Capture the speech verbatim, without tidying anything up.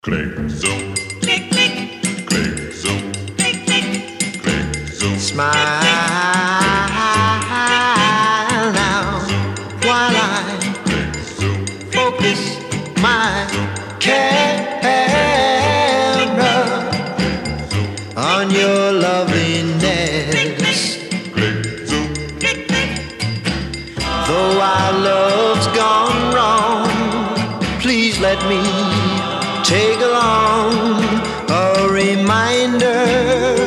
Click, zoom. Click, click. Click, zoom. Click, click. Click, zoom. Smile now while I focus my camera on your loveliness. Though our love's gone wrong, please let me take along a reminder